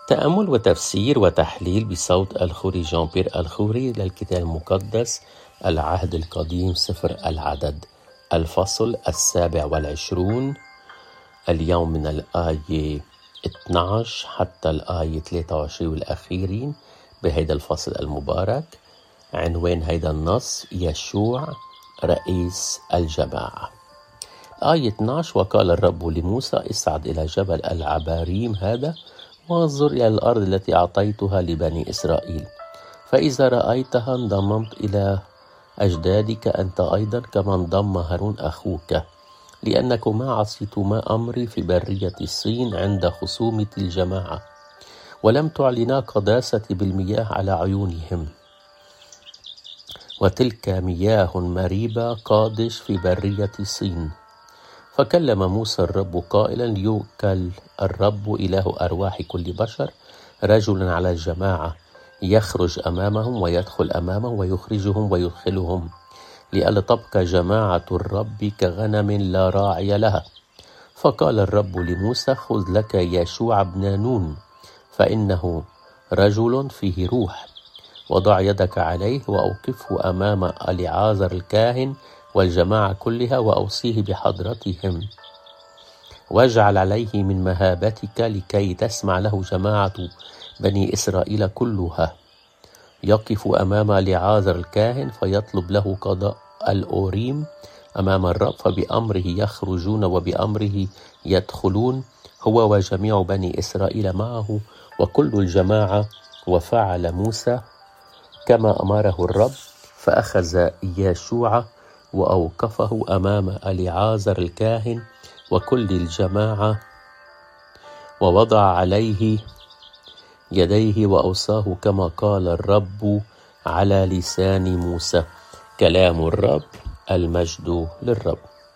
تأمل وتفسير وتحليل بصوت الخوري جان بيير الخوري للكتاب المقدس العهد القديم سفر العدد الفصل 27. اليوم من الآية 12 حتى الآية 23 والأخيرين بهيدا الفصل المبارك. عنوان هيدا النص: يشوع رئيس الجماعة. آية 12: وقال الرب لموسى: اصعد إلى جبل العباريم هذا وانظر إلى الأرض التي أعطيتها لبني إسرائيل، فإذا رأيتها انضممت إلى أجدادك أنت أيضا كما انضم هارون أخوك، لأنكما عصيتما أمري في برية الصين عند خصومة الجماعة، ولم تعلنا قداستي بالمياه على عيونهم، وتلك مياه مريبة قادش في برية الصين. فكلم موسى الرب قائلا: ليوكل الرب إله أرواح كل بشر رجلا على الجماعة يخرج أمامهم ويدخل أمامهم ويخرجهم ويدخلهم، لئلا تبقى جماعة الرب كغنم لا راعي لها. فقال الرب لموسى: خذ لك يشوع بن نون، فإنه رجل فيه روح، وضع يدك عليه وأوقفه أمام اليعازر الكاهن والجماعة كلها، وأوصيه بحضرتهم، واجعل عليه من مهابتك لكي تسمع له جماعة بني إسرائيل كلها. يقف أمام اليعازر الكاهن فيطلب له قضاء الأوريم أمام الرب، فبأمره يخرجون وبأمره يدخلون هو وجميع بني إسرائيل معه وكل الجماعة. وفعل موسى كما أمره الرب، فأخذ يشوع وأوقفه أمام اليعازر الكاهن وكل الجماعة، ووضع عليه يديه وأوصاه كما قال الرب على لسان موسى. كلام الرب، المجد للرب.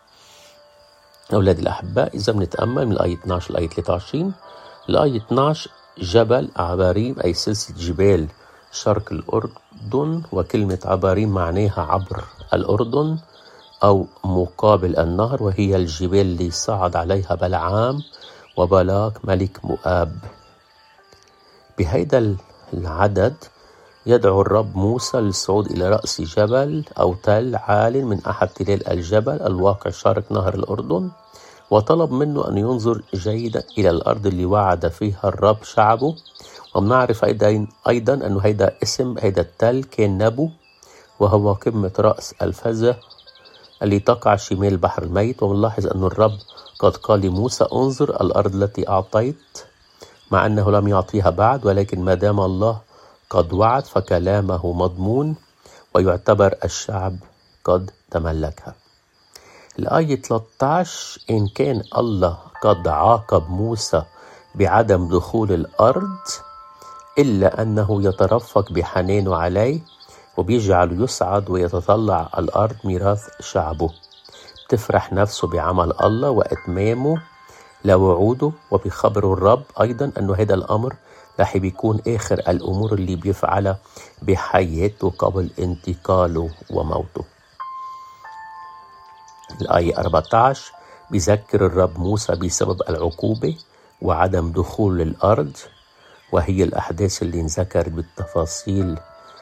أولاد الأحباء، إذا بنتأمل من الآية 12 للآية 23. الآية 12: جبل عباريم أي سلسلة جبال شرق الأردن، وكلمة عباريم معناها عبر الأردن أو مقابل النهر، وهي الجبال اللي صعد عليها بلعام وبلاق ملك مؤاب. بهيدا العدد يدعو الرب موسى للصعود إلى رأس جبل أو تل عال من أحد تلال الجبل الواقع شرق نهر الأردن، وطلب منه أن ينظر جيدا إلى الأرض اللي وعد فيها الرب شعبه. وبنعرف أيضا أنه هيدا اسم هيدا التل كان نبو، وهو قمة رأس الفزة اللي تقع شمال البحر الميت. وبنلاحظ أن الرب قد قال لموسى: انظر الأرض التي أعطيت، مع أنه لم يعطيها بعد، ولكن ما دام الله قد وعد فكلامه مضمون ويعتبر الشعب قد تملكها. الآية 13: إن كان الله قد عاقب موسى بعدم دخول الأرض، إلا أنه يترفق بحنانه عليه وبيجعل يصعد ويتطلع الأرض ميراث شعبه. بتفرح نفسه بعمل الله وإتمامه لوعوده، وبخبر الرب أيضا أنه هذا الأمر رح بيكون آخر الأمور اللي بيفعلها بحياته قبل انتقاله وموته. الآية 14: بيذكر الرب موسى بسبب العقوبة وعدم دخول الأرض، وهي الأحداث اللي انذكرت بالتفاصيل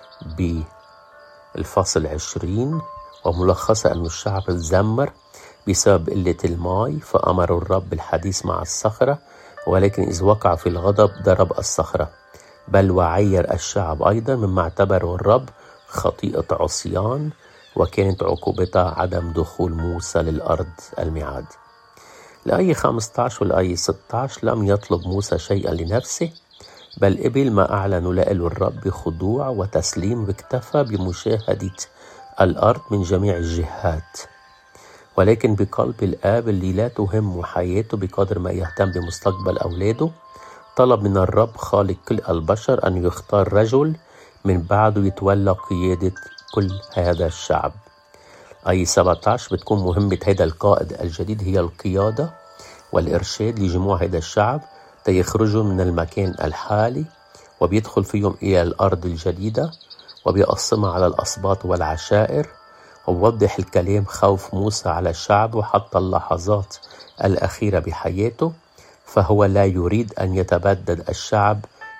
بالفصل 20، وملخصة أن الشعب تذمر بسبب قلة الماء، فأمر الرب بالحديث مع الصخرة، ولكن إذ وقع في الغضب ضرب الصخرة، بل وعير الشعب أيضا مما اعتبره الرب خطيئة عصيان، وكانت عقوبتها عدم دخول موسى للأرض الميعاد. الآية 15 والآية 16: لم يطلب موسى شيئا لنفسه، بل قبل ما أعلن له الرب بخضوع وتسليم، واكتفى بمشاهدة الأرض من جميع الجهات، ولكن بقلب الآب اللي لا تهم حياته بقدر ما يهتم بمستقبل أولاده، طلب من الرب خالق كل البشر أن يختار رجل من بعده يتولى قيادة كل هذا الشعب. آية 17: بتكون مهمة هذا القائد الجديد هي القيادة والإرشاد لجموع هذا الشعب تيخرجوا من المكان الحالي، وبيدخل فيهم إلى الأرض الجديدة، وبيقسمها على الأسباط والعشائر. ووضح الكلام خوف موسى على الشعب حتى اللحظات الأخيرة بحياته، فهو لا يريد أن يتبدد الشعب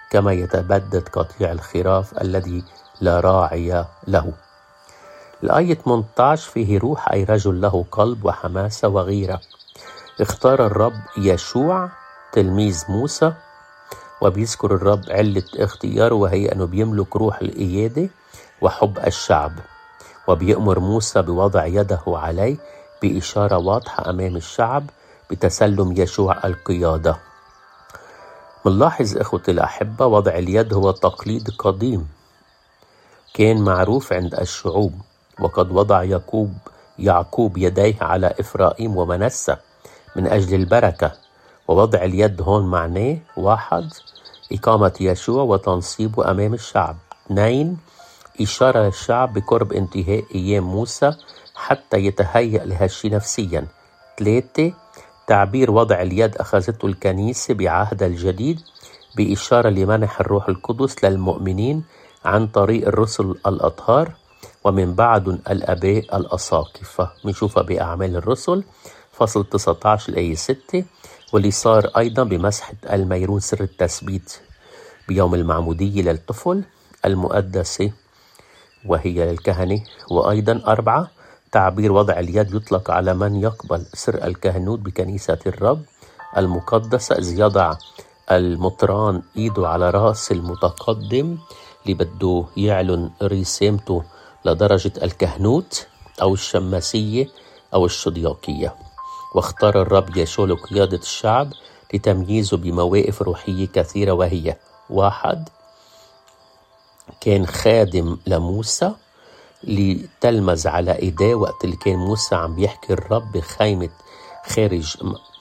كما يتبدد قطيع الخراف الذي لا راعي له. الآية 18 فيه روح أي رجل له قلب وحماسة وغيرة. اختار الرب يشوع تلميذ موسى، وبيذكر الرب علة اختياره وهي أنه بيملك روح القيادة وحب الشعب، وبيأمر موسى بوضع يده عليه بإشارة واضحة أمام الشعب بتسلم يشوع القيادة. منلاحظ إخوتي الأحبة وضع اليد هو تقليد قديم كان معروف عند الشعوب، وقد وضع يعقوب يديه على إفرايم ومنسى من أجل البركة. ووضع اليد هون معناه: 1. إقامة يشوع وتنصيبه أمام الشعب. 2. إشارة للشعب بقرب انتهاء أيام موسى حتى يتهيأ لهالشي نفسيا. 3. تعبير وضع اليد أخذته الكنيسة بعهد الجديد بإشارة لمنح الروح القدس للمؤمنين عن طريق الرسل الأطهار ومن بعد الآباء الأساقفة. بنشوفها بأعمال الرسل فصل 19 الآية 6، واللي صار أيضا بمسحة الميرون سر التثبيت بيوم المعمودية للطفل المقدسة وهي للكهنة. وأيضا 4. تعبير وضع اليد يطلق على من يقبل سر الكهنوت بكنيسة الرب المقدسة، إذ يضع المطران إيده على رأس المتقدم اللي بده يعلن رسامته لدرجة الكهنوت أو الشماسية أو الشدياقية. واختار الرب يشوع لقيادة الشعب لتمييزه بمواقف روحية كثيرة، وهي: 1. كان خادم لموسى لتلمذ على إيديه وقت اللي كان موسى عم بيحكي الرب بخيمة خارج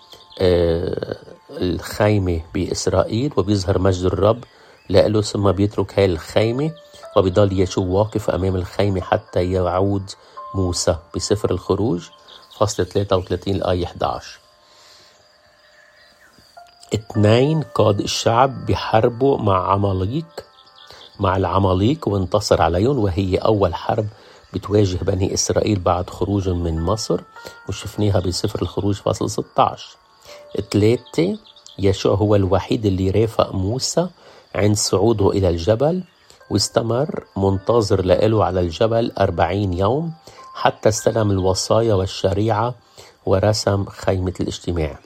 الخيمة بإسرائيل، وبيظهر مجد الرب لأله، ثم بيترك هاي الخيمة وبيضل يشوع واقف أمام الخيمة حتى يعود موسى بسفر الخروج فصل 33 الآية 11. 2. قاد الشعب بحربه مع العماليق وانتصر عليهم، وهي أول حرب بتواجه بني إسرائيل بعد خروجهم من مصر، وشفناها بسفر الخروج فصل 16. 3. يشوع هو الوحيد اللي رافق موسى عند صعوده إلى الجبل، واستمر منتظر له على الجبل 40 يوم حتى استلم الوصايا والشريعة ورسم خيمة الاجتماع.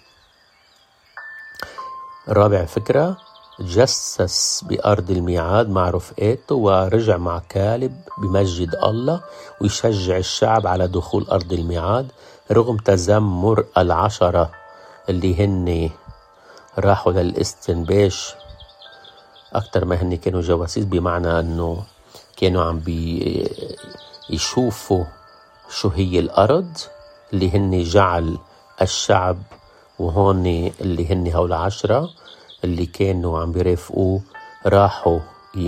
4. فكرة: تجسس بأرض الميعاد مع رفقاته ورجع مع كالب بمسجد الله ويشجع الشعب على دخول أرض الميعاد رغم تذمر 10 اللي هن راحوا للاستنباش أكتر ما هن كانوا جواسيس، بمعنى أنه كانوا عم يشوفوا شو هي الأرض اللي هن جعل الشعب، وهون اللي هن هول 10 اللي كانوا عم بيرافقوه راحوا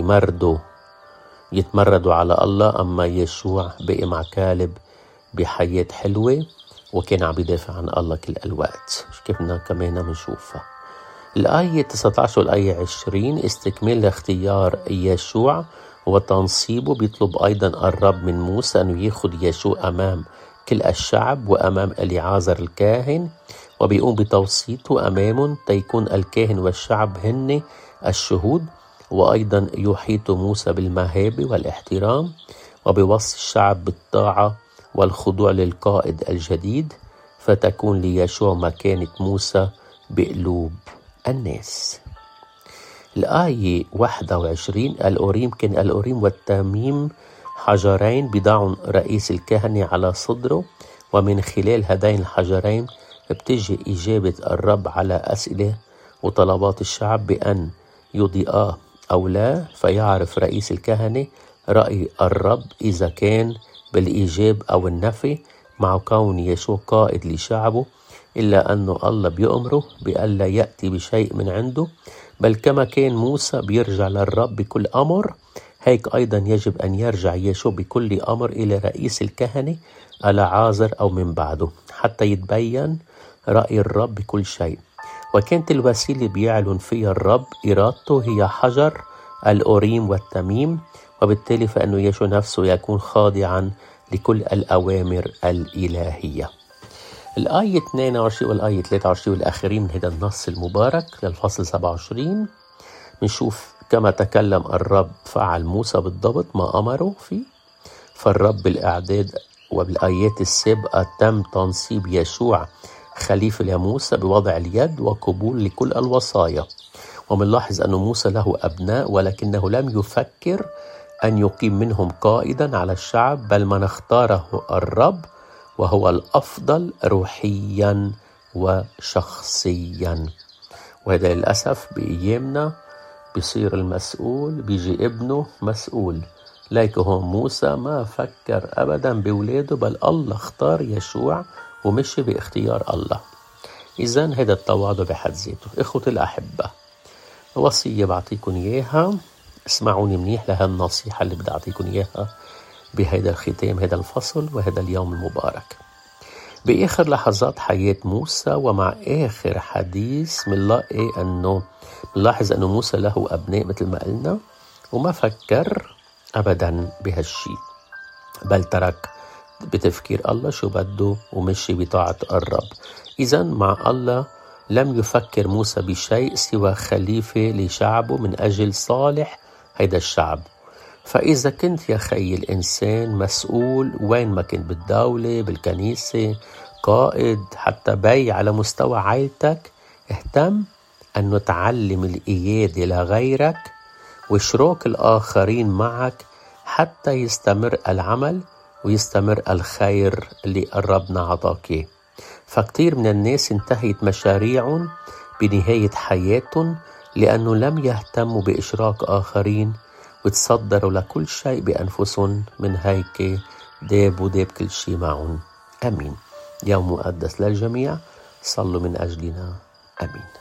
يتمردوا على الله. أما يشوع بقي مع كالب بحياة حلوة وكان عم بيدافع عن الله كل الوقت، مش كيفنا كمان بنشوفها. الآية 19 والآية 20 استكمال لاختيار يشوع وتنصيبه. بيطلب أيضا الرب من موسى أنه ياخد يشوع أمام كل الشعب وأمام إليعازر الكاهن، وبيقوم بتوسيطه أمامهم تيكون الكاهن والشعب هن الشهود. وأيضا يحيط موسى بالمهابة والاحترام، وبيوصي الشعب بالطاعة والخضوع للقائد الجديد، فتكون ليشوع مكانة موسى بقلوب الناس. الآية 21 الأوريم. كان الأوريم والتميم حجرين بضعهم رئيس الكهنة على صدره، ومن خلال هذين الحجرين بتجي إجابة الرب على أسئلة وطلبات الشعب بأن يضيئا أو لا، فيعرف رئيس الكهنة رأي الرب إذا كان بالإيجاب أو النفي، مع كون يشوع قائد لشعبه، إلا أنه الله بيأمره بألا يأتي بشيء من عنده، بل كما كان موسى بيرجع للرب بكل أمر، هيك أيضا يجب أن يرجع يشوع بكل أمر إلى رئيس الكهنة إليعازر أو من بعده حتى يتبين رأي الرب بكل شيء. وكانت الوسيلة بيعلن فيها الرب إرادته هي حجر الأوريم والتميم، وبالتالي فإنه يشوع نفسه يكون خاضعا لكل الأوامر الإلهية. الآية 22 والآية 23 والآخرين من هذا النص المبارك للفصل 27 بنشوف كما تكلم الرب فعل موسى بالضبط ما أمره فيه. فالرب بالإعداد وبالآيات السابقة تم تنصيب يشوع خليفة لموسى بوضع اليد وقبول لكل الوصايا. ومنلاحظ أن موسى له أبناء ولكنه لم يفكر أن يقيم منهم قائدا على الشعب، بل من اختاره الرب وهو الأفضل روحيا وشخصيا. وهذا للأسف بأيامنا بيصير المسؤول بيجي ابنه مسؤول. ليك هون موسى ما فكر أبدا بولاده، بل الله اختار يشوع ومشي باختيار الله. إذن هذا التواضع بحد ذاته. إخوتي الأحبة، وصية بعطيكم إياها، اسمعوني منيح لهالنصيحة اللي بدي أعطيكم إياها بهذا الختام، هذا الفصل وهذا اليوم المبارك. بآخر لحظات حياة موسى ومع آخر حديث منلاقي أنه منلاحظ أنه موسى له أبناء مثل ما قلنا، وما فكر أبدا بهالشي، بل ترك بتفكير الله شو بده ومشي بطاعة الرب. إذن مع الله لم يفكر موسى بشيء سوى خليفة لشعبه من أجل صالح هيدا الشعب. فإذا كنت يا خي الإنسان مسؤول وين ما كنت، بالدولة، بالكنيسة، قائد، حتى بي على مستوى عائلتك، اهتم أنه تعلم القيادة لغيرك واشراك الآخرين معك حتى يستمر العمل ويستمر الخير اللي ربنا عطاك. فكتير من الناس انتهت مشاريعهم بنهاية حياتهم لأنه لم يهتموا بإشراك آخرين وتصدروا لكل شيء بأنفسهم، من هيك داب كل شيء معهم. أمين. يوم مقدس للجميع، صلوا من أجلنا. أمين.